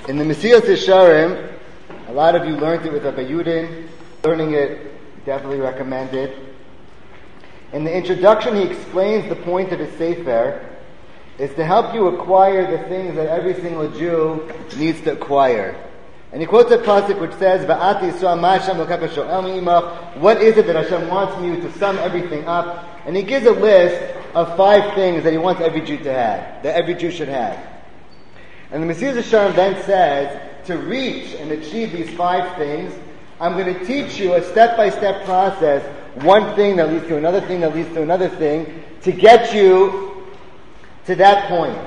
In the Mesilas Yesharim, a lot of you learned it with Rabbi Yudin. Learning it, definitely recommended. In the introduction, he explains the point of his Sefer is to help you acquire the things that every single Jew needs to acquire. And he quotes a pasuk which says, "Va'ati Yisrael ma Hashem l'kapa sho'el mi'imach." What is it that Hashem wants from you to sum everything up? And he gives a list of 5 things that he wants every Jew to have, that every Jew should have. And the Mesilas Yesharim then says, to reach and achieve these 5 things, I'm going to teach you a step-by-step process, one thing that leads to another thing that leads to another thing, to get you to that point.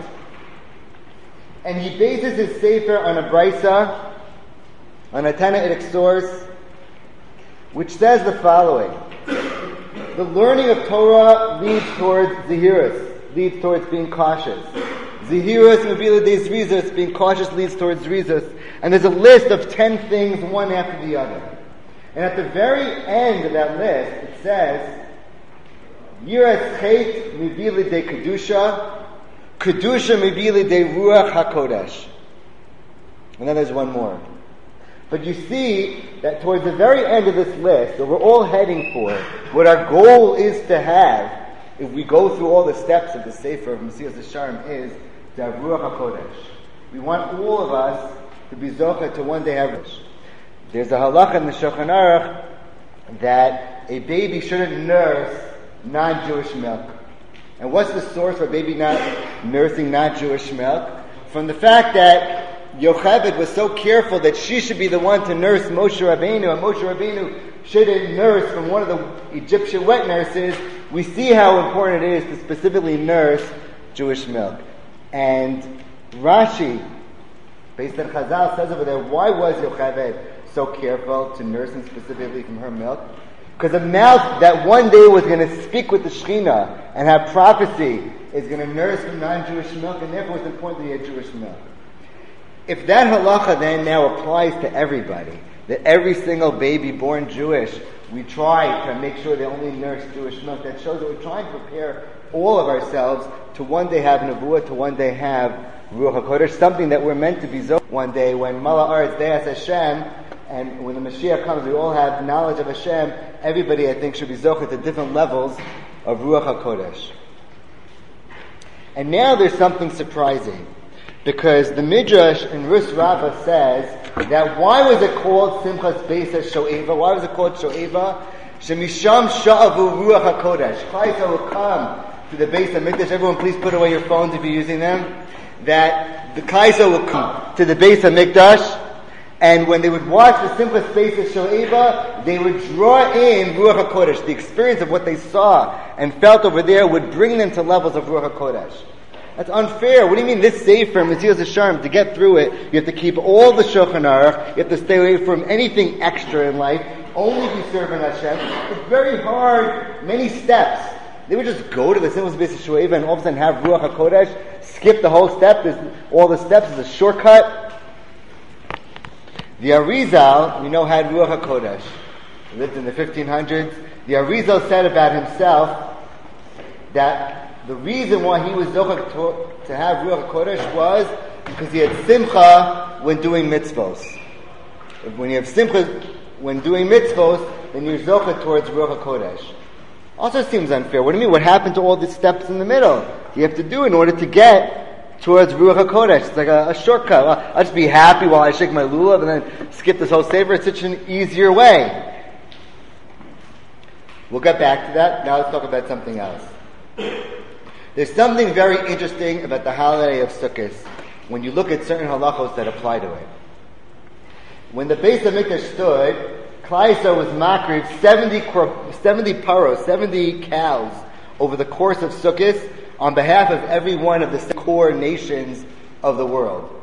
And he bases his Sefer on a Brisa, on a Tanaitic source, which says the following. The learning of Torah leads towards Zehirus, leads towards being cautious. Zehirus Mevila de Zrizus, being cautious leads towards Zrizus. And there's a list of 10 things, one after the other. And at the very end of that list, it says, Yiras Chet Mevila de Kedusha, Kedusha Mevila de Ruach HaKodesh. And then there's one more. But you see that towards the very end of this list, that we're all heading for, what our goal is to have, if we go through all the steps of the Sefer of Mesilas Yesharim, is the Ruach HaKodesh. We want all of us to be zocheh to one day have it. There's a halacha in the Shulchan Aruch that a baby shouldn't nurse non-Jewish milk. And what's the source for a baby not nursing non-Jewish milk? From the fact that Yocheved was so careful that she should be the one to nurse Moshe Rabbeinu, and Moshe Rabbeinu shouldn't nurse from one of the Egyptian wet nurses. We see how important it is to specifically nurse Jewish milk. And Rashi, based on Chazal, says over there, why was Yocheved so careful to nurse him specifically from her milk? Because a mouth that one day was going to speak with the Shekhinah and have prophecy is going to nurse from non-Jewish milk, and therefore it's important that he had Jewish milk. If that halacha then now applies to everybody, that every single baby born Jewish, we try to make sure they only nurse Jewish milk, that shows that we're trying to prepare all of ourselves to one day have Nevuah, to one day have Ruach HaKodesh, something that we're meant to be zoch one day when Mala Aretz De'as Hashem, and when the Mashiach comes, we all have knowledge of Hashem. Everybody, I think, should be zoch at different levels of Ruach HaKodesh. And now there's something surprising. Because the Midrash in Rus Rabbah says that why was it called Simchas Beis Sho'eva? Why was it called Sho'eva? Shemisham Sha'avu Ruach HaKodesh. Chaysa will come to the Beis HaMikdash. Everyone please put away your phones if you're using them. That the Kaisa will come to the Beis HaMikdash, and when they would watch the Simchas Beis Sho'eva, they would draw in Ruach HaKodesh. The experience of what they saw and felt over there would bring them to levels of Ruach HaKodesh. That's unfair. What do you mean this Sefer, Mesilas Yesharim, to get through it, you have to keep all the Shulchan Aruch, you have to stay away from anything extra in life, only be serving Hashem. It's very hard, many steps. They would just go to the Simchas Beis Sho'eva and all of a sudden have Ruach HaKodesh, skip the whole step, all the steps is a shortcut. The Arizal, we know, had Ruach HaKodesh. He lived in the 1500s. The Arizal said about himself that the reason why he was zochah to have Ruach HaKodesh was because he had simcha when doing mitzvos. When you have simcha when doing mitzvos, then you're zochah towards Ruach HaKodesh. Also seems unfair. What do you mean? What happened to all the steps in the middle you have to do in order to get towards Ruach HaKodesh? It's like a shortcut. Well, I'll just be happy while I shake my lulav and then skip this whole Sefer. It's such an easier way. We'll get back to that. Now let's talk about something else. There's something very interesting about the holiday of Sukkot when you look at certain halachos that apply to it. When the Beis HaMikdash stood, Klal Yisrael was makriv 70 paros, 70 cows over the course of Sukkot on behalf of every one of the core nations of the world.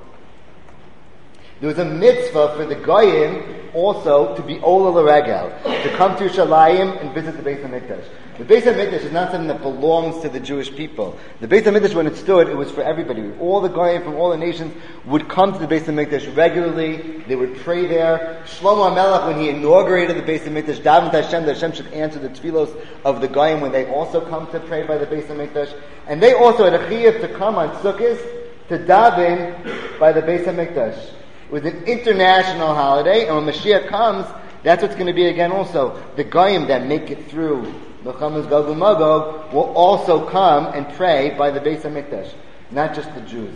There was a mitzvah for the Goyim also to be Ola L'Regel, to come to Yerushalayim and visit the Beis HaMikdash. The Beis HaMikdash is not something that belongs to the Jewish people. The Beis HaMikdash, when it stood, it was for everybody. All the Goyim from all the nations would come to the Beis HaMikdash regularly. They would pray there. Shlomo HaMelech, when he inaugurated the Beis HaMikdash, davened to Hashem that Hashem should answer the tefillos of the Goyim when they also come to pray by the Beis HaMikdash. And they also had a chiyuv to come on Sukkot to daven by the Beis HaMikdash. It was an international holiday, and when Mashiach comes, that's what's going to be again also. The Goyim that make it through Milchamas Gog uMagog will also come and pray by the Beis HaMikdash, not just the Jews.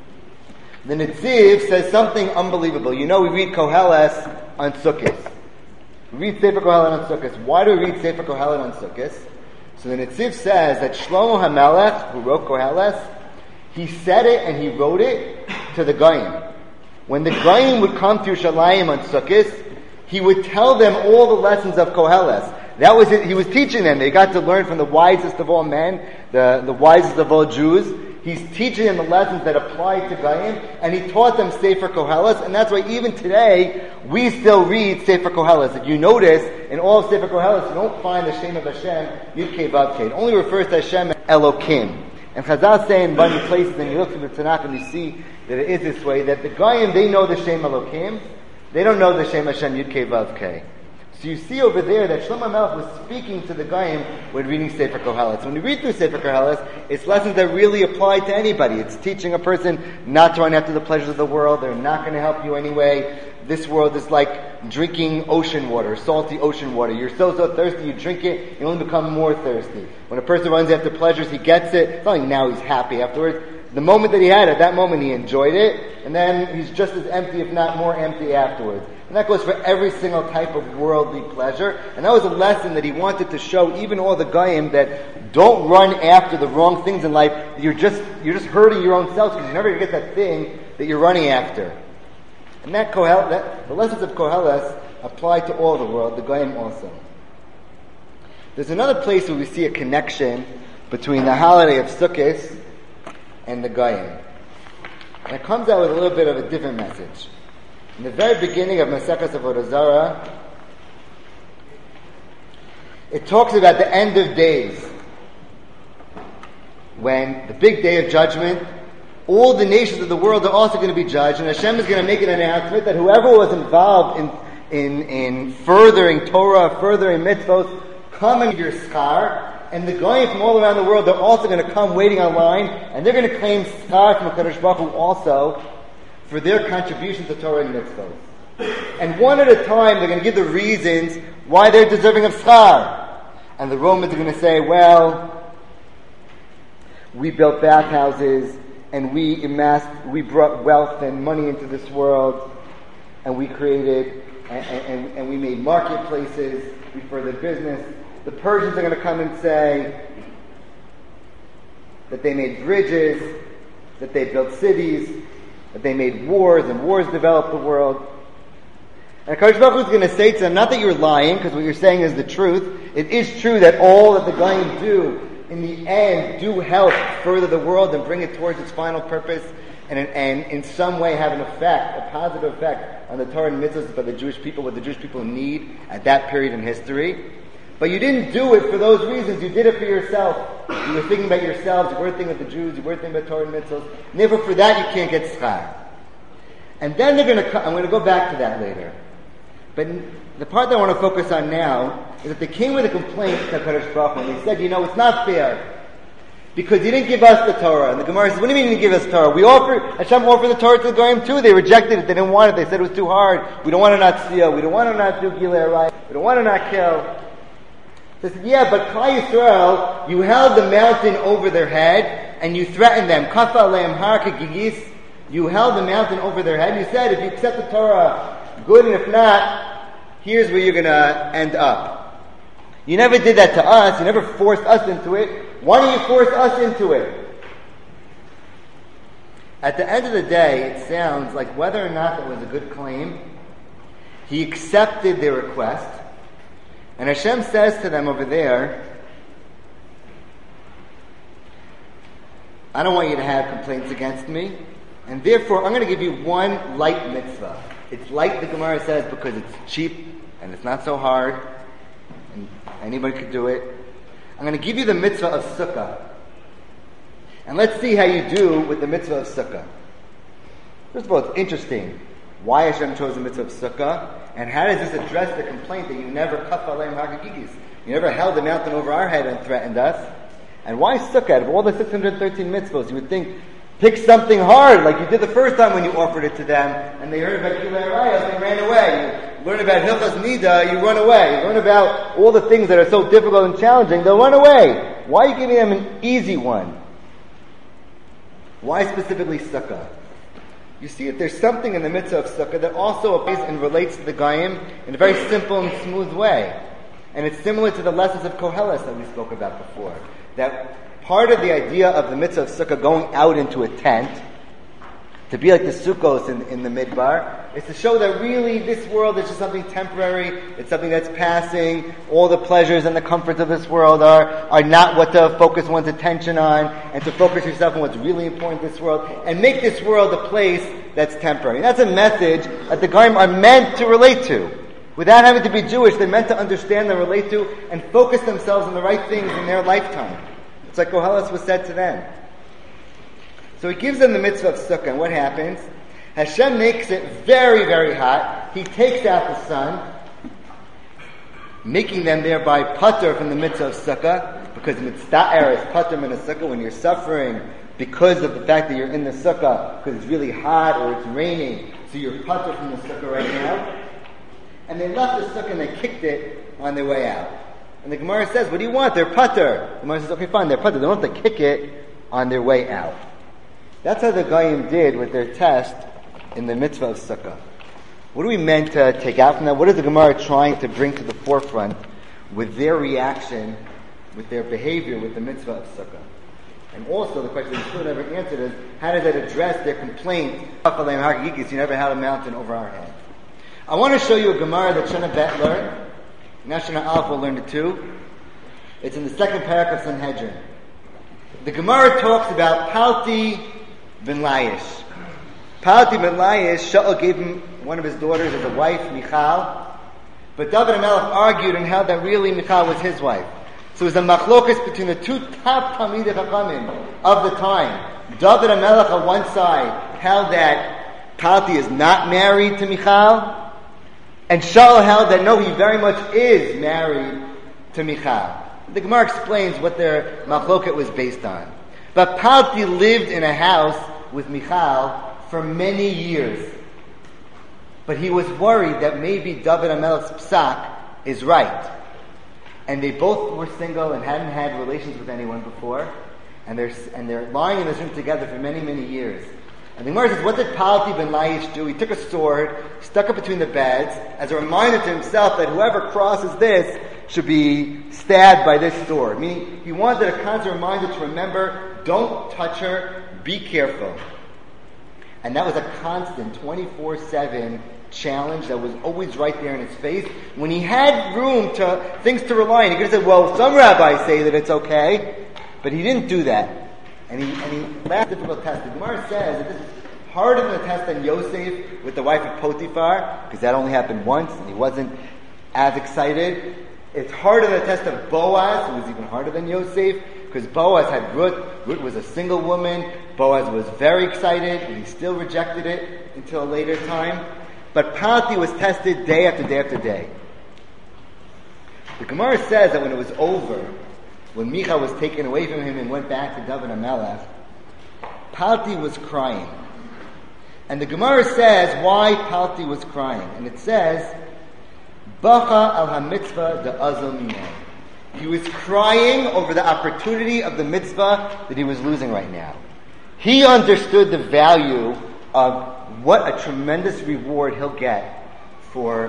The Netziv says something unbelievable. You know, we read Koheles on Sukkot. We read Sefer Kohelet on Sukkot. Why do we read Sefer Kohelet on Sukkot? So the Netziv says that Shlomo HaMelech, who wrote Koheles, he said it and he wrote it to the Goyim. When the Goyim would come to Yerushalayim on Sukkot, he would tell them all the lessons of Koheles. That was it. He was teaching them. They got to learn from the wisest of all men, the wisest of all Jews. He's teaching them the lessons that apply to Goyim, and he taught them Sefer Koheles, and that's why even today, we still read Sefer Koheles. If you notice, in all of Sefer Koheles, you don't find the Shem of Hashem, Yud-Kei Vav-Kei. It only refers to Hashem as Elokim. And Chazal say in many places, and you look through the Tanakh and you see that it is this way, that the Goyim, they know the Shem Elokim, they don't know the Shem Hashem Yud-Kei Vav-Kei. So you see over there that Shlomo HaMelech was speaking to the Goyim when reading Sefer Koheles. When you read through Sefer Koheles, it's lessons that really apply to anybody. It's teaching a person not to run after the pleasures of the world. They're not going to help you anyway. This world is like drinking ocean water, salty ocean water. You're so thirsty, you drink it, you only become more thirsty. When a person runs after pleasures, he gets it. It's not like now he's happy afterwards. The moment that he had it, that moment he enjoyed it, and then he's just as empty, if not more empty afterwards. And that goes for every single type of worldly pleasure. And that was a lesson that he wanted to show even all the Goyim that don't run after the wrong things in life. You're just hurting your own self because you never get that thing that you're running after. And the lessons of Koheles apply to all the world, the Goyim also. There's another place where we see a connection between the holiday of Sukkot and the Goyim. And it comes out with a little bit of a different message. In the very beginning of Maseches Avodah Zarah, it talks about the end of days, when the big day of judgment, all the nations of the world are also going to be judged, and Hashem is going to make an announcement that whoever was involved in furthering Torah, furthering mitzvot, come and give your schar, and the Goyim from all around the world, they're also going to come waiting online, and they're going to claim schar from HaKadosh Baruch Hu also for their contribution to Torah and mitzvot. And one at a time, they're going to give the reasons why they're deserving of schar. And the Romans are going to say, well, we built bathhouses, and we brought wealth and money into this world, and we created, and we made marketplaces, we furthered business. The Persians are going to come and say that they made bridges, that they built cities, that they made wars, and wars developed the world. And HaKadosh Baruch Hu is going to say to them, not that you're lying, because what you're saying is the truth. It is true that all that the Goyim do, in the end, do help further the world and bring it towards its final purpose, and in some way have an effect, a positive effect, on the Torah and mitzvahs by the Jewish people, what the Jewish people need at that period in history. But you didn't do it for those reasons. You did it for yourself. You were thinking about yourselves. You weren't thinking about the Jews. You weren't thinking about Torah and mitzvahs. And therefore, for that, you can't get schar. And then they're going to come. I'm going to go back to that later. But the part that I want to focus on now is that they came with a complaint to HaKadosh Baruch Hu, and they said, it's not fair. Because you didn't give us the Torah. And the Gemara says, what do you mean you didn't give us Torah? Hashem offered the Torah to the Goyim too. They rejected it. They didn't want it. They said it was too hard. We don't want to not steal. We don't want to not do Gilei Arayos. We don't want to not kill. They said, yeah, but Klal Yisrael, you held the mountain over their head, and you threatened them. Kafa aleim har kegigis. You held the mountain over their head, and you said, if you accept the Torah, good, and if not, here's where you're going to end up. You never did that to us. You never forced us into it. Why don't you force us into it? At the end of the day, it sounds like whether or not that was a good claim, he accepted their request. And Hashem says to them over there, I don't want you to have complaints against me, and therefore I'm going to give you one light mitzvah. It's light, the Gemara says, because it's cheap and it's not so hard, and anybody could do it. I'm going to give you the mitzvah of sukkah. And let's see how you do with the mitzvah of sukkah. First of all, it's interesting why Hashem chose the mitzvah of sukkah, and how does this address the complaint that you never kaf aleim hagigigis? You never held the mountain over our head and threatened us. And why sukkah? Out of all the 613 mitzvahs, you would think Pick something hard, like you did the first time when you offered it to them, and they heard about Kilei Arayos, they ran away. You learn about Hilchas Nida, you run away. You learn about all the things that are so difficult and challenging, they'll run away. Why are you giving them an easy one? Why specifically Sukkah? You see that there's something in the mitzvah of Sukkah that also applies and relates to the Goyim in a very simple and smooth way. And it's similar to the lessons of Koheles that we spoke about before. That part of the idea of the mitzvah of Sukkah going out into a tent, to be like the Sukkos in the Midbar, is to show that really this world is just something temporary, it's something that's passing, all the pleasures and the comforts of this world are not what to focus one's attention on, and to focus yourself on what's really important in this world, and make this world a place that's temporary. And that's a message that the Goyim are meant to relate to. Without having to be Jewish, they're meant to understand and relate to, and focus themselves on the right things in their lifetime. It's like Koheles was said to them. So he gives them the mitzvah of Sukkah, and what happens? Hashem makes it very, very hot. He takes out the sun, making them thereby patur from the mitzvah of Sukkah, because mitzvah is patur min sukkah when you're suffering because of the fact that you're in the Sukkah, because it's really hot or it's raining, so you're patur from the Sukkah right now. And they left the Sukkah and they kicked it on their way out. And the Gemara says, what do you want? They're patur. The Gemara says, okay, fine, they're patur. They don't have to kick it on their way out. That's how the Goyim did with their test in the mitzvah of Sukkah. What are we meant to take out from that? What is the Gemara trying to bring to the forefront with their reaction, with their behavior with the mitzvah of Sukkah? And also the question we still never answered is, how does that address their complaint, you never had a mountain over our head? I want to show you a Gemara that Shana Bet learned. Now Shana Aleph will learn it too. It's in the second parak of Sanhedrin. The Gemara talks about Palti ben Laish. Palti ben Laish, Shaul gave him one of his daughters as a wife, Michal. But David HaMelech argued and held that really Michal was his wife. So it was a machlokas between the two top Talmidei Chachamim of the time. David HaMelech on one side held that Palti is not married to Michal, and Shaul held that no, he very much is married to Michal. The Gemara explains what their machloket was based on. But Palti lived in a house with Michal for many years. But he was worried that maybe David HaMelech's psak is right. And they both were single and hadn't had relations with anyone before. And they're lying in this room together for many, many years. And the Gemara says, what did Palti ben Laish do? He took a sword, stuck it between the beds, as a reminder to himself that whoever crosses this should be stabbed by this sword. Meaning, he wanted a constant reminder to remember, don't touch her, be careful. And that was a constant, 24/7 challenge that was always right there in his face. When he had things to rely on, he could have said, well, some rabbis say that it's okay, but he didn't do that. And he left a difficult test. The Gemara says that this is harder than the test than Yosef with the wife of Potiphar, because that only happened once, and he wasn't as excited. It's harder than the test of Boaz, who was even harder than Yosef, because Boaz had Ruth. Ruth was a single woman. Boaz was very excited, and he still rejected it until a later time. But Palti was tested day after day after day. The Gemara says that when it was over, when Michal was taken away from him and went back to David HaMelech, Palti was crying. And the Gemara says why Palti was crying. And it says, Bacha al ha-mitzvah de'azal mimah. He was crying over the opportunity of the mitzvah that he was losing right now. He understood the value of what a tremendous reward he'll get for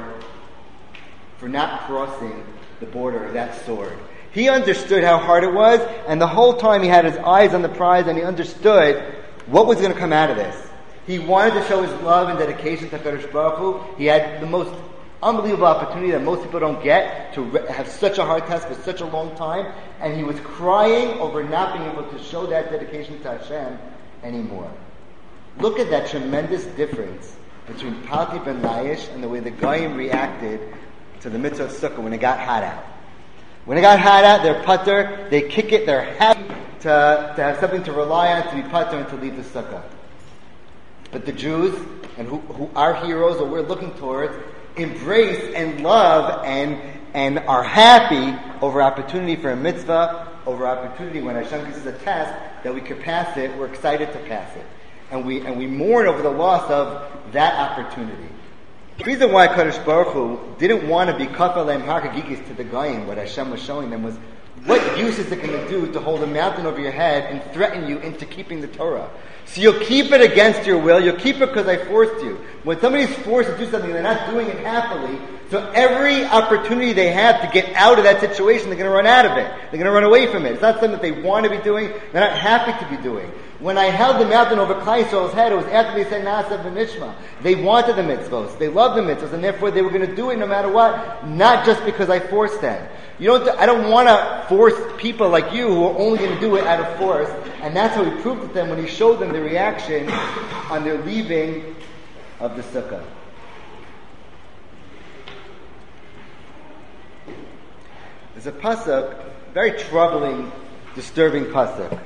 not crossing the border of that sword. He understood how hard it was, and the whole time he had his eyes on the prize, and he understood what was going to come out of this. He wanted to show his love and dedication to HaKadosh Baruch Hu. He had the most unbelievable opportunity that most people don't get to have such a hard test for such a long time, and he was crying over not being able to show that dedication to Hashem anymore. Look at that tremendous difference between Palti ben Laish and the way the Goyim reacted to the mitzvah of Sukkah when it got hot out. When it got hot out, they're patur, they kick it, they're happy to have something to rely on, to be patur, and to leave the Sukkah. But the Jews, and who are heroes, or we're looking towards, embrace and love and are happy over opportunity for a mitzvah over opportunity. When Hashem gives us a test that we could pass it, we're excited to pass it. And we mourn over the loss of that opportunity. The reason why Kadosh Baruch Hu didn't want to be kafalem harkagikis to the Goyim, what Hashem was showing them was, what use is it going to do to hold a mountain over your head and threaten you into keeping the Torah? So you'll keep it against your will, you'll keep it because I forced you. When somebody's forced to do something and they're not doing it happily, so every opportunity they have to get out of that situation, they're going to run out of it. They're going to run away from it. It's not something that they want to be doing, they're not happy to be doing. When I held the mountain over Klal Yisrael's head, it was after they said Na'aseh v'nishma. They wanted the mitzvos. They loved the mitzvos, and therefore they were going to do it no matter what, not just because I forced them. I don't want to force people like you who are only going to do it out of force, and that's how he proved it to them when he showed them the reaction on their leaving of the sukkah. There's a pasuk, very troubling, disturbing pasuk,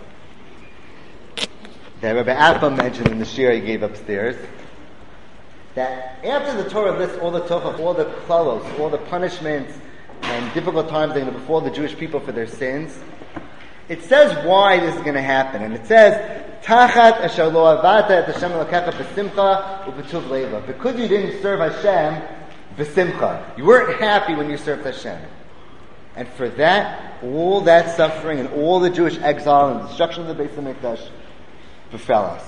that Rabbi Appa mentioned in the shir he gave upstairs, that after the Torah lists all the tochach, all the klalos, all the punishments and difficult times they're going to befall the Jewish people for their sins, it says why this is going to happen. And it says, Tachat asher lo avata et Hashem elokecha b'simcha u'b'tuv leiva. Because you didn't serve Hashem b'simcha. You weren't happy when you served Hashem. And for that, all that suffering and all the Jewish exile and destruction of the Beis HaMikdash befell us.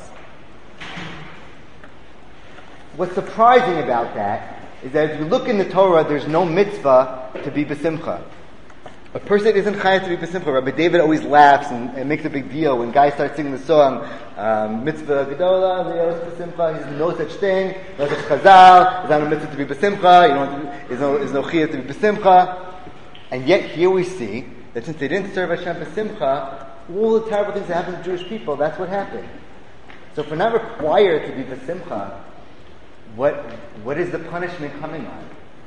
What's surprising about that is that if you look in the Torah, there's no mitzvah to be b'simcha. A person isn't chayav to be b'simcha. Rabbi David always laughs and makes a big deal when guys start singing the song, mitzvah gedola, v'yos b'simcha. There's no such thing, no such chazal, there's not a mitzvah to be b'simcha, there's no chayav to be b'simcha. And yet here we see that since they didn't serve Hashem b'simcha, all the terrible things that happen to Jewish people, that's what happened. So if we're not required to be b'simcha, what is the punishment coming on?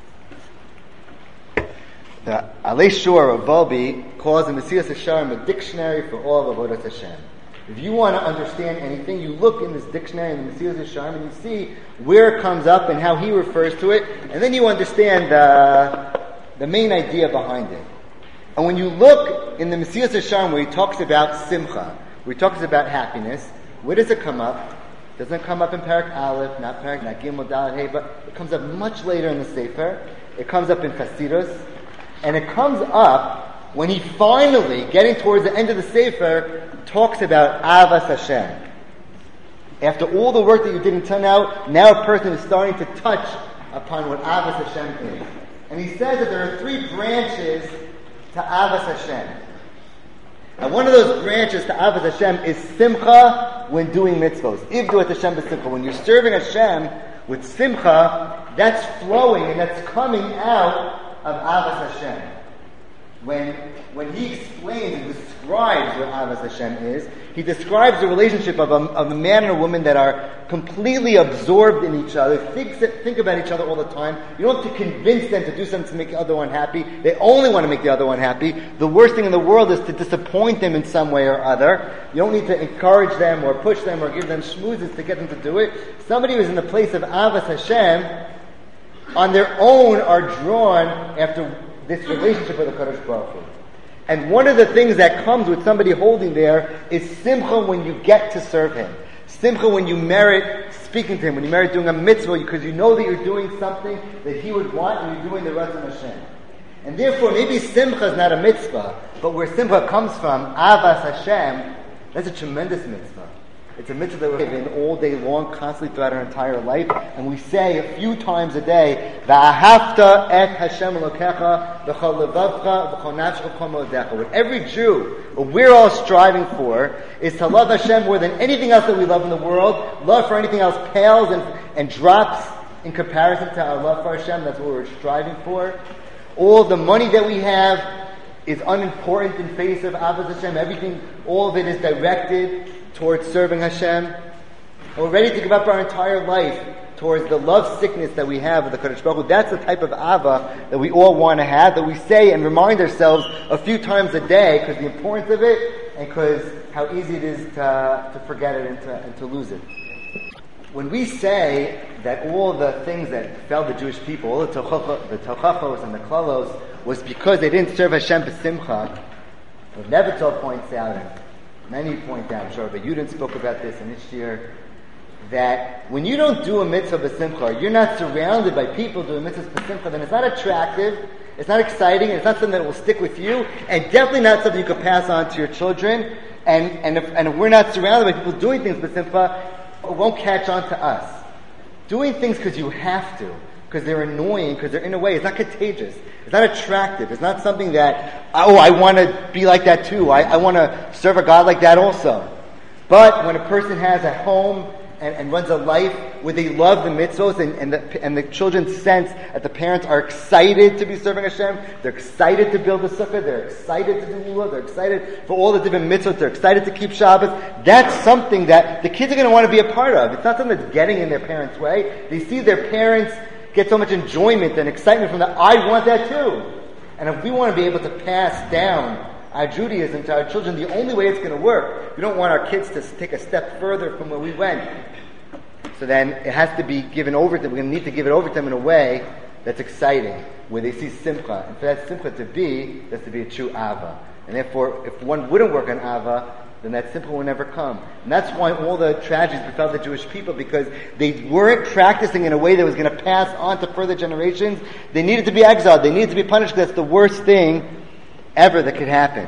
The Alei Shor of Volbi calls the Mesilas Yesharim a dictionary for all of Avodas Hashem. If you want to understand anything, you look in this dictionary in the Mesilas Yesharim and you see where it comes up and how he refers to it, and then you understand the main idea behind it. And when you look in the Mesilas Yesharim where he talks about simcha, where he talks about happiness, where does it come up? It doesn't come up in Parak Aleph, not Gimel, Daled, Hey, but it comes up much later in the Sefer. It comes up in Chasidus, and it comes up when he finally, getting towards the end of the Sefer, talks about Avas Hashem. After all the work that you did until now a person is starting to touch upon what Avas Hashem is. And he says that there are 3 branches to Avas Hashem. And one of those branches to Avas Hashem is Simcha when doing mitzvos. Ivdu et Hashem b'simcha. When you're serving Hashem with Simcha, that's flowing and that's coming out of Avas Hashem. When he explains and describes what Avas Hashem is, he describes the relationship of a man and a woman that are completely absorbed in each other, think about each other all the time. You don't have to convince them to do something to make the other one happy. They only want to make the other one happy. The worst thing in the world is to disappoint them in some way or other. You don't need to encourage them or push them or give them schmoozes to get them to do it. Somebody who's in the place of Avas Hashem on their own are drawn after this relationship with the Kadosh Baruch Hu. And one of the things that comes with somebody holding there is simcha when you get to serve him. Simcha when you merit speaking to him, when you merit doing a mitzvah, because you know that you're doing something that he would want and you're doing the Ratzon Hashem. And therefore, maybe simcha is not a mitzvah, but where simcha comes from, Avas Hashem, that's a tremendous mitzvah. It's a mitzvah that we're given all day long, constantly throughout our entire life, and we say a few times a day, "Va'ahavta et Hashem Elokecha b'chol levavcha v'chol nafshecha v'chol moedecha." What every Jew, what we're all striving for, is to love Hashem more than anything else that we love in the world. Love for anything else pales and drops in comparison to our love for Hashem. That's what we're striving for. All the money that we have is unimportant in face of Avos Hashem. Everything, all of it is directed towards serving Hashem. And we're ready to give up our entire life towards the love sickness that we have with the Kadosh Baruch Hu. That's the type of Ava that we all want to have, that we say and remind ourselves a few times a day, because the importance of it and because how easy it is to forget it and to lose it. When we say that all the things that fell the Jewish people, all the tochachos and the klalos, was because they didn't serve Hashem b'simcha, Rav Nevital points out, and many point out, I'm sure, but Yudin spoke about this in this year, that when you don't do a mitzvah b'simcha, you're not surrounded by people doing mitzvahs b'simcha, then it's not attractive, it's not exciting, and it's not something that will stick with you, and definitely not something you can pass on to your children. And if we're not surrounded by people doing things b'simcha, it won't catch on to us. Doing things because you have to, because they're annoying, because they're in a way, it's not contagious. It's not attractive. It's not something that, I want to be like that too. I want to serve a God like that also. But when a person has a home and runs a life where they love the mitzvos and the children sense that the parents are excited to be serving Hashem, they're excited to build the sukkah, they're excited to do lulav, they're excited for all the different mitzvos, they're excited to keep Shabbos, that's something that the kids are going to want to be a part of. It's not something that's getting in their parents' way. They see their parents get so much enjoyment and excitement from that. I want that too. And if we want to be able to pass down our Judaism to our children, the only way it's going to work, we don't want our kids to take a step further from where we went. So then it has to be given over to them. We're going to need to give it over to them in a way that's exciting, where they see simcha. And for that simcha to be, there has to be a true ava. And therefore, if one wouldn't work on ava, then that simcha will never come. And that's why all the tragedies befell the Jewish people, because they weren't practicing in a way that was going to pass on to further generations. They needed to be exiled. They needed to be punished, because that's the worst thing ever that could happen.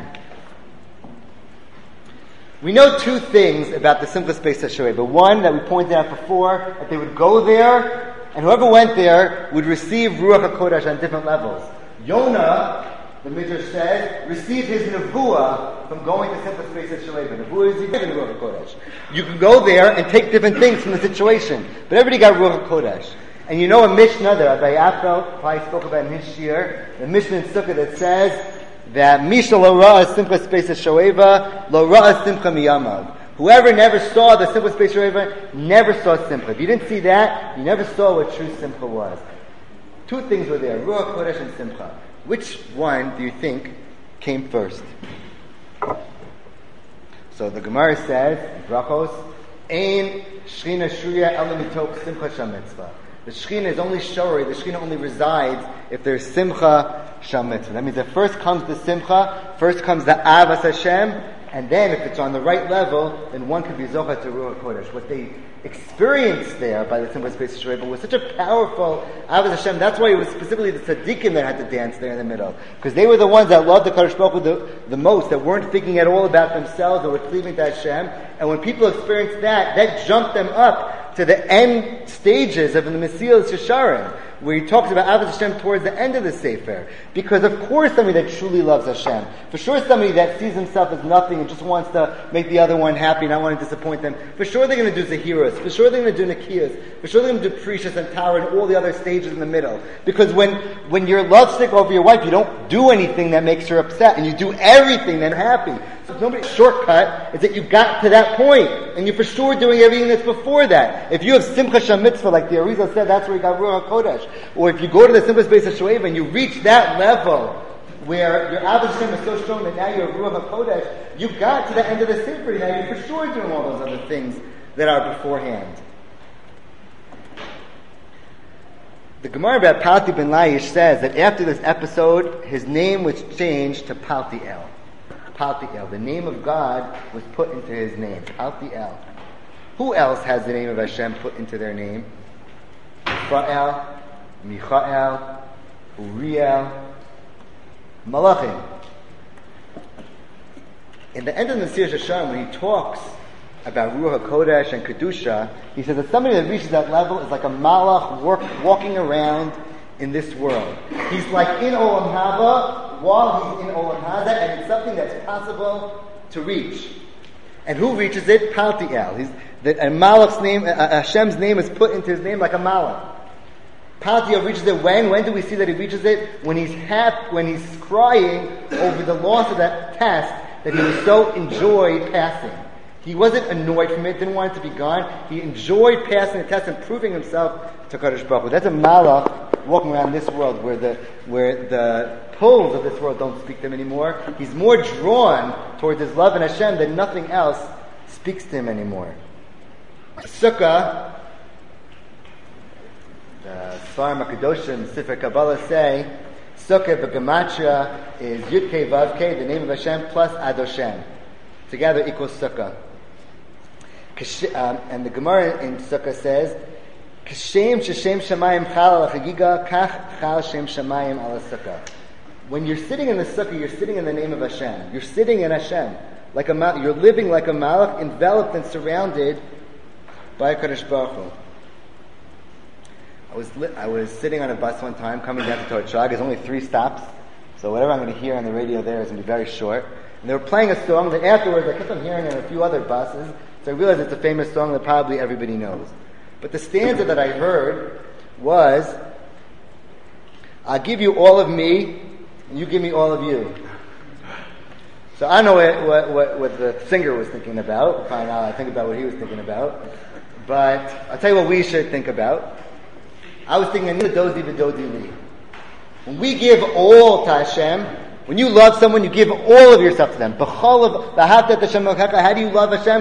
We know two things about the Simchas Beis HaShoeva. One, that we pointed out before, that they would go there, and whoever went there would receive Ruach HaKodesh on different levels. Yonah, the Midrash says, received his nevuah from going to Simchas Beis HaShoeva. Nevuah is given Ruach HaKodesh. You can go there and take different things from the situation, but everybody got Ruach HaKodesh. And you know a Mishnah that Rabbi Appel probably spoke about in his shir, the Mishnah in Sukkah that says that Misha lo ra'ah Simchas Beis HaShoeva, lo ra'ah Simcha miyamav. Whoever never saw the Simchas Beis HaShoeva never saw Simcha. If you didn't see that, you never saw what true Simcha was. Two things were there, Ruach Kodesh and Simcha. Which one do you think came first? So the Gemara says, Brachos, Ein Shechina Shruya Ela Mitok Simcha Shamitzvah. The Shechina is only shori, the Shechina only resides if there's Simcha Sham Mitzvah. That means that first comes the Simcha, first comes the Avas Hashem, and then if it's on the right level, then one can be Zocha to Ruach Kodesh. What they experienced there by the Simchas Beis HaShoeva was such a powerful Avas Hashem. That's why it was specifically the tzaddikim that had to dance there in the middle. Because they were the ones that loved the Kadosh Baruch Hu the most, that weren't thinking at all about themselves, that were cleaving to Hashem. And when people experienced that, that jumped them up to the end stages of the Mesilas Yesharim, where he talks about Avos Hashem towards the end of the Sefer. Because of course somebody that truly loves Hashem. For sure somebody that sees himself as nothing and just wants to make the other one happy, not want to disappoint them. For sure they're going to do Zahiras. For sure they're going to do Nakiyas. For sure they're going to do Precious and Tara and all the other stages in the middle. Because when you're lovesick over your wife, you don't do anything that makes her upset, and you do everything that makes her happy. So nobody's shortcut is that you got to that point, and you're for sure doing everything that's before that. If you have Simcha Sham Mitzvah, like the Arizal said, that's where you got Ruach HaKodesh. Or if you go to the Simchas Beis HaShoeva and you reach that level where your Avos Hashem is so strong that now you're Ruach HaKodesh, you got to the end of the Sefer, now you're for sure doing all those other things that are beforehand. The Gemara about Palti ben Laish says that after this episode, his name was changed to Paltiel. Paltiel. The name of God was put into his name. Paltiel. Who else has the name of Hashem put into their name? Yisrael, Michael, Uriel, Malachim. In the end of the Mesilas Yesharim, when he talks about Ruach HaKodesh and Kedusha, he says that somebody that reaches that level is like a malach walking around in this world. He's like in Olam Haba while he's in Olam Haba, and it's something that's possible to reach. And who reaches it? Paltiel. That a malach's name, Hashem's name is put into his name like a malach. Paltiel reaches it when? When do we see that he reaches it? When he's crying over the loss of that test that he was so enjoyed passing. He wasn't annoyed from it, didn't want it to be gone. He enjoyed passing the test and proving himself to Kadosh Baruch Hu. That's a malach walking around this world where the pulls of this world don't speak to him anymore. He's more drawn towards his love in Hashem than nothing else speaks to him anymore. Sukkah, the Sfarim HaKadoshim, Sefer Kabbalah say Sukkah b'gematria is Yud-Kei Vav-Kei, the name of Hashem, plus Adoshem. Together equals Sukkah. And the Gemara in Sukkah says, Kashem sheshem shamayim chal al chagiga, kach chal shem shamayim al sukkah. When you're sitting in the Sukkah, you're sitting in the name of Hashem. You're sitting in Hashem. You're living like a malach, enveloped and surrounded by HaKadosh Baruch Hu. I was sitting on a bus one time, coming down to Torah Shag. There's only 3 stops, so whatever I'm going to hear on the radio there is going to be very short. And they were playing a song that afterwards I kept on hearing on a few other buses, so I realized it's a famous song that probably everybody knows. But the stanza that I heard was, I'll give you all of me, and you give me all of you. So I don't know what the singer was thinking about. Fine, I'll think about what he was thinking about. But I'll tell you what we should think about. I was thinking, when we give all to Hashem, when you love someone, you give all of yourself to them. How do you love Hashem?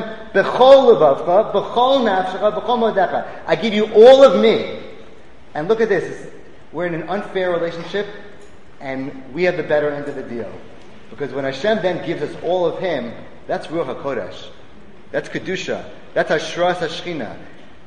I give you all of me. And look at this. We're in an unfair relationship, and we have the better end of the deal. Because when Hashem then gives us all of Him, that's Ruach HaKodesh. That's Kedusha. That's Hashras HaShechina.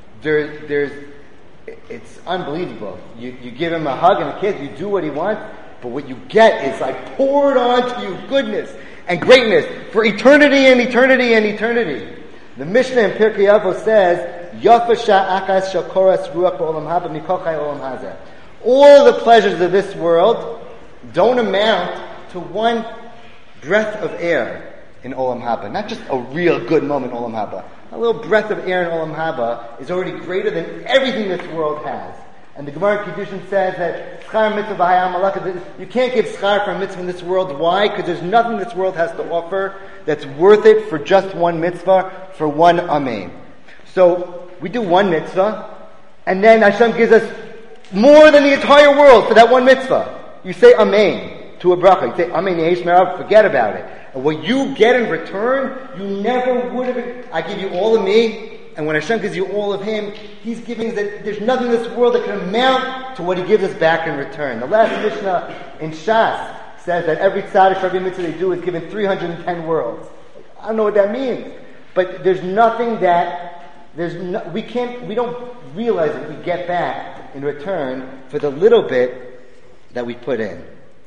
It's unbelievable. You give Him a hug and a kiss, you do what He wants, but what you get is like poured onto you goodness and greatness for eternity and eternity and eternity. The Mishnah in Pirkei Avos says, Yafa sha'akas shakoras ruach ba'olam haba mikochai olam hazeh. All the pleasures of this world don't amount to one breath of air in Olam Haba. Not just a real good moment in Olam Haba. A little breath of air in Olam Haba is already greater than everything this world has. And the Gemara in Kiddushin says that schar mitzvah v'hayam malach, you can't give schar for a mitzvah in this world. Why? Because there's nothing this world has to offer that's worth it for just one mitzvah, for one amen. So we do one mitzvah, and then Hashem gives us more than the entire world for that one mitzvah. You say amen to a bracha. You say amen yehesh merav, forget about it. And what you get in return, you never would have. I give you all of me. And when Hashem gives you all of Him, He's giving that there's nothing in this world that can amount to what He gives us back in return. The last Mishnah in Shas says that every tzaddik for every mitzvah they do is given 310 worlds. I don't know what that means, but there's nothing that we don't realize that we get back in return for the little bit that we put in.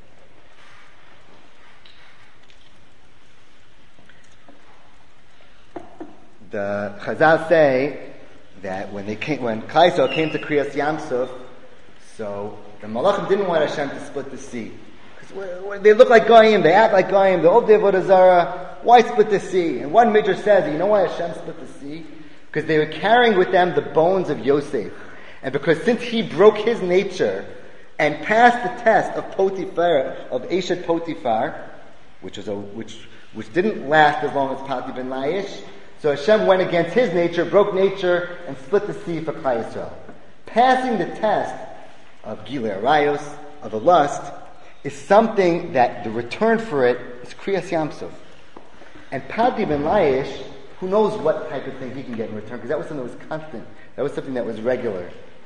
The Chazal say that when Klal Yisrael came to Kriyas Yamsuf, so the Malachim didn't want Hashem to split the sea. Because they look like Goyim, they act like Goyim, they're Ovdei Avodah Zarah. Why split the sea? And one Midrash says, you know why Hashem split the sea? Because they were carrying with them the bones of Yosef. And because since he broke his nature and passed the test of Potiphar, of Eshet Potiphar, which didn't last as long as Pati ben Laish, so Hashem went against his nature, broke nature, and split the sea for Klal Yisrael. Passing the test of Gilei Arayos, of the lust, is something that the return for it is Kriyas Yamsuf. And Pati ben Laish, who knows what type of thing he can get in return, because that was something that was constant. That was something that was regular.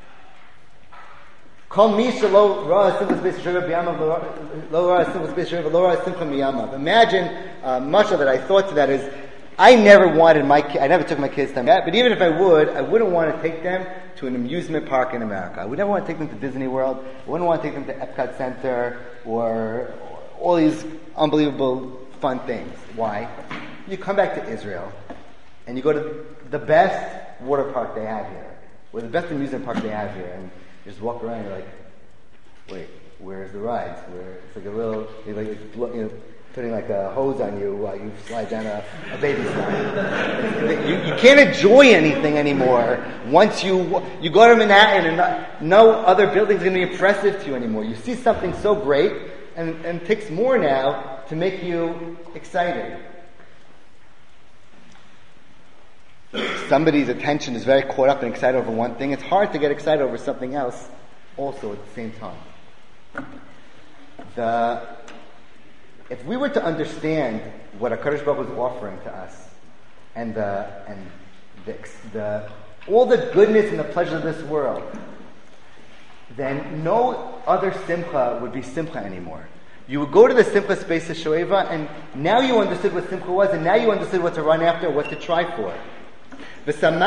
Imagine, much that I thought to that is, I never took my kids to that, but even if I wouldn't want to take them to an amusement park in America. I would never want to take them to Disney World. I wouldn't want to take them to Epcot Center or all these unbelievable fun things. Why? You come back to Israel and you go to the best water park they have here, or the best amusement park they have here, and you just walk around and you're like, wait, where's the rides? It's like a little, putting like a hose on you while you slide down a baby slide. You can't enjoy anything anymore once you go to Manhattan and no other building's going to be impressive to you anymore. You see something so great and it takes more now to make you excited. Somebody's attention is very caught up and excited over one thing. It's hard to get excited over something else also at the same time. If we were to understand what HaKadosh Baruch Hu is offering to us, and all the goodness and the pleasure of this world, then no other simcha would be simcha anymore. You would go to the simcha space of Shoeva, and now you understood what simcha was, and now you understood what to run after, what to try for. If you're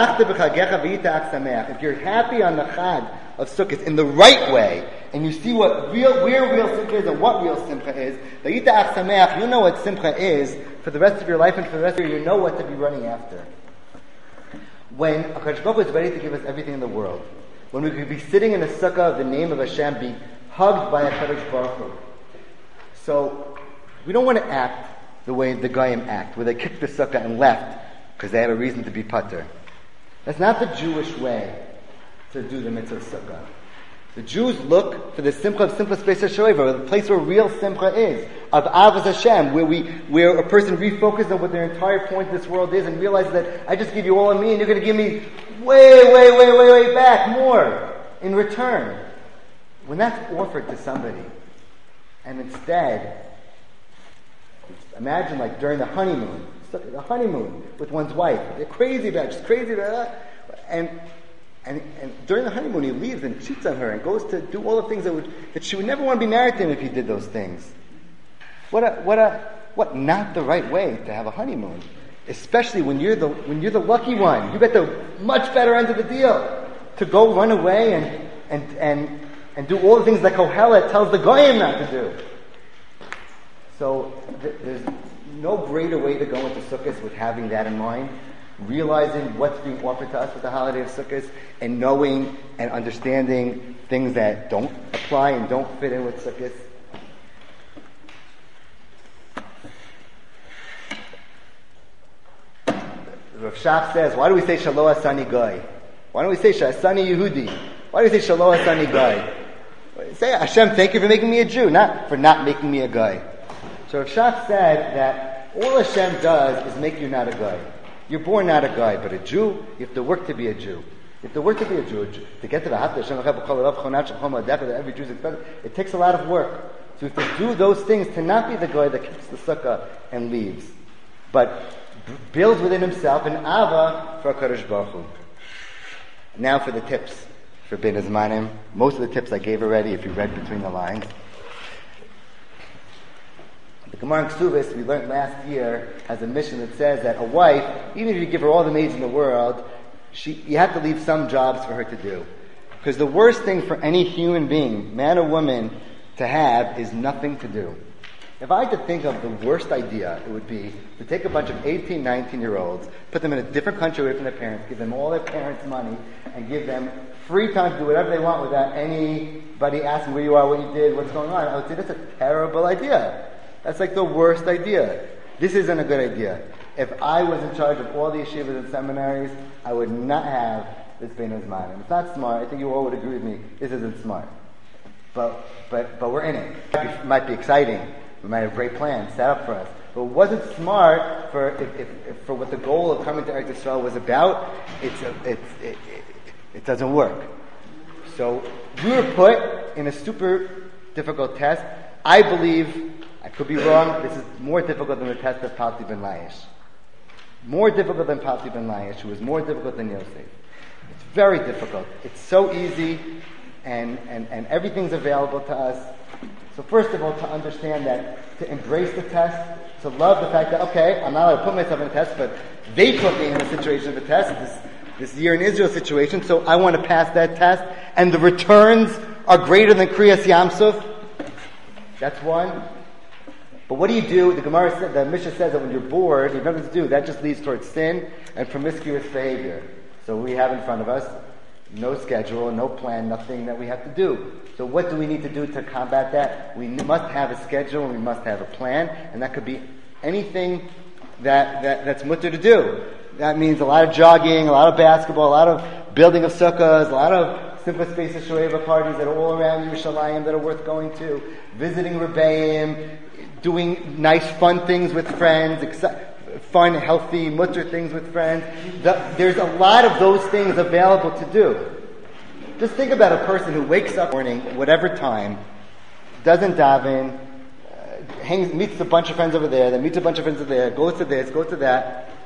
happy on the Chag of Sukkot in the right way, and you see where real simcha is and what real simcha is, you know what simcha is for the rest of your life, and for the rest of your year, you know what to be running after. When HaKadosh Baruch Hu is ready to give us everything in the world, when we could be sitting in the sukkah of the name of Hashem, being hugged by HaKadosh Baruch Hu. So, we don't want to act the way the Goyim act, where they kicked the sukkah and left because they had a reason to be patur. That's not the Jewish way to do the mitzvah sukkah. The Jews look for the simcha of simcha space of Shoeva, the place where real simcha is, of Avos Hashem, where a person refocuses on what their entire point of this world is and realizes that I just give you all of me and you're going to give me way back, more in return. When that's offered to somebody, and instead, imagine like during the honeymoon with one's wife, they're crazy about it, and during the honeymoon he leaves and cheats on her and goes to do all the things that she would never want to be married to him if he did those things. What not the right way to have a honeymoon, especially when you're the lucky one. You get the much better end of the deal to go run away and do all the things that Kohelet tells the Goyim not to do. So there's no greater way to go into Sukkot with having that in mind, realizing what's being offered to us with the holiday of Sukkot, and knowing and understanding things that don't apply and don't fit in with Sukkot. Rav Shach says, why do we say Shalo Asani Goy? Why don't we say Asani Yehudi? Why do we say Shalo Asani Goy? Say, Hashem, thank you for making me a Jew, not for not making me a guy. So Rav Shach said that all Hashem does is make you not a guy. You're born not a guy, but a Jew, you have to work to be a Jew. You have to work to be a Jew. To get to the Hat Hashem that every Jew is expected, it takes a lot of work. So you have to do those things to not be the guy that kicks the sukkah and leaves, but builds within himself an ava for HaKadosh Baruch Hu. Now for the tips for Bein Hazmanim. Most of the tips I gave already if you read between the lines. The Gemara in Ksubis, we learned last year, has a mission that says that a wife, even if you give her all the maids in the world, you have to leave some jobs for her to do. Because the worst thing for any human being, man or woman, to have is nothing to do. If I had to think of the worst idea, it would be to take a bunch of 18, 19-year-olds, put them in a different country away from their parents, give them all their parents' money, and give them free time to do whatever they want without anybody asking where you are, what you did, what's going on. I would say that's a terrible idea. That's like the worst idea. This isn't a good idea. If I was in charge of all the yeshivas and seminaries, I would not have this Bein Hazmanim. It's not smart. I think you all would agree with me. This isn't smart. But we're in it. It might be exciting. We might have great plans set up for us. But it wasn't smart for what the goal of coming to Eretz Yisrael was about. It doesn't work. So we were put in a super difficult test. I believe, I could be wrong, this is more difficult than the test of Palti ben Laish. More difficult than Palti ben Laish, who was more difficult than Yosef. It's very difficult. It's so easy, and everything's available to us. So first of all, to understand that, to embrace the test, to love the fact that, okay, I'm not allowed to put myself in a test, but they put me in a situation of a test, this year in Israel situation, so I want to pass that test, and the returns are greater than Kriyas Yamsuf. That's one. But what do you do? The Gemara said, the Mishnah says that when you're bored, you have nothing to do. That just leads towards sin and promiscuous behavior. So we have in front of us no schedule, no plan, nothing that we have to do. So what do we need to do to combat that? We must have a schedule and we must have a plan, and that could be anything that's mutter to do. That means a lot of jogging, a lot of basketball, a lot of building of sukkahs, a lot of simple space of shoeva parties that are all around Yerushalayim that are worth going to, visiting Rebbeim, doing nice fun things with friends, fun, healthy, mutter things with friends. There's a lot of those things available to do. Just think about a person who wakes up in the morning, whatever time, doesn't daven, meets a bunch of friends over there, then meets a bunch of friends over there, goes to this, goes to that.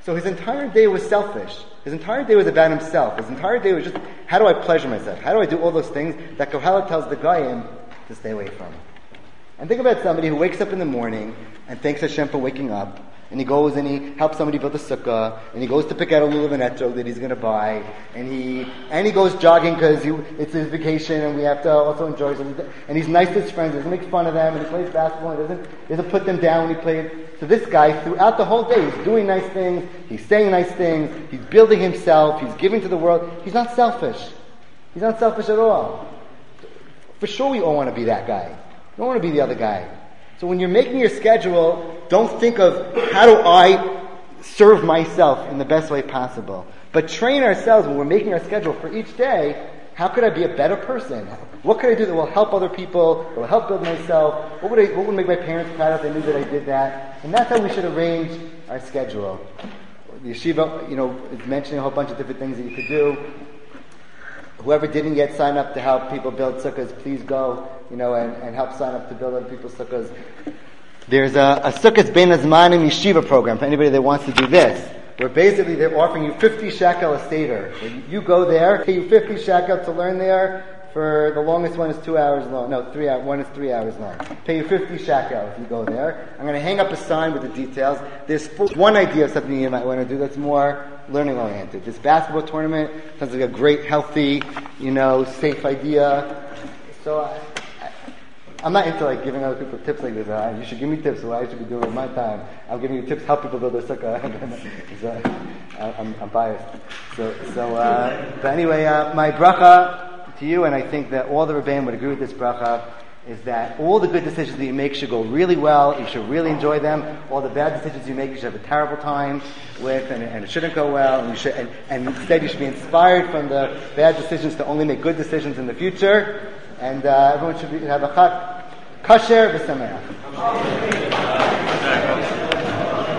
So his entire day was selfish. His entire day was about himself. His entire day was just, how do I pleasure myself? How do I do all those things that Kohelet tells the Goyim to stay away from? And think about somebody who wakes up in the morning and thanks Hashem for waking up, and he goes and he helps somebody build a sukkah, and he goes to pick out a lulav and etrog that he's going to buy, and he goes jogging because it's his vacation, and we have to also enjoy it. And he's nice to his friends, he doesn't make fun of them, and he plays basketball, and doesn't put them down when he plays. So this guy, throughout the whole day, he's doing nice things, he's saying nice things, he's building himself, he's giving to the world. He's not selfish. He's not selfish at all. For sure we all want to be that guy. We don't want to be the other guy. So when you're making your schedule, don't think of how do I serve myself in the best way possible. But train ourselves when we're making our schedule for each day. How could I be a better person? What could I do that will help other people, that will help build myself? What would make my parents proud if they knew that I did that? And that's how we should arrange our schedule. The yeshiva, is mentioning a whole bunch of different things that you could do. Whoever didn't yet sign up to help people build sukkahs, please go, and help sign up to build other people's sukkahs. There's a Sukkahs Bein Hazmanim Yeshiva program for anybody that wants to do this, where basically they're offering you 50 shekel a seder. You go there, pay you 50 shekel to learn there. For the longest one is 2 hours long. No, 3 hours. One is 3 hours long. Pay you 50 shekel if you go there. I'm going to hang up a sign with the details. There's one idea of something you might want to do that's more learning oriented. This basketball tournament sounds like a great, healthy, safe idea. So I'm not into giving other people tips like this. You should give me tips. What I should be doing with my time. I'm giving you tips to help people build their sukkah. I'm biased. But anyway, my bracha to you, and I think that all the Rebbeim would agree with this bracha, is that all the good decisions that you make should go really well. You should really enjoy them. All the bad decisions you make, you should have a terrible time with, and it shouldn't go well. And instead, you should be inspired from the bad decisions to only make good decisions in the future. And everyone should have a chag kasher v'sameach.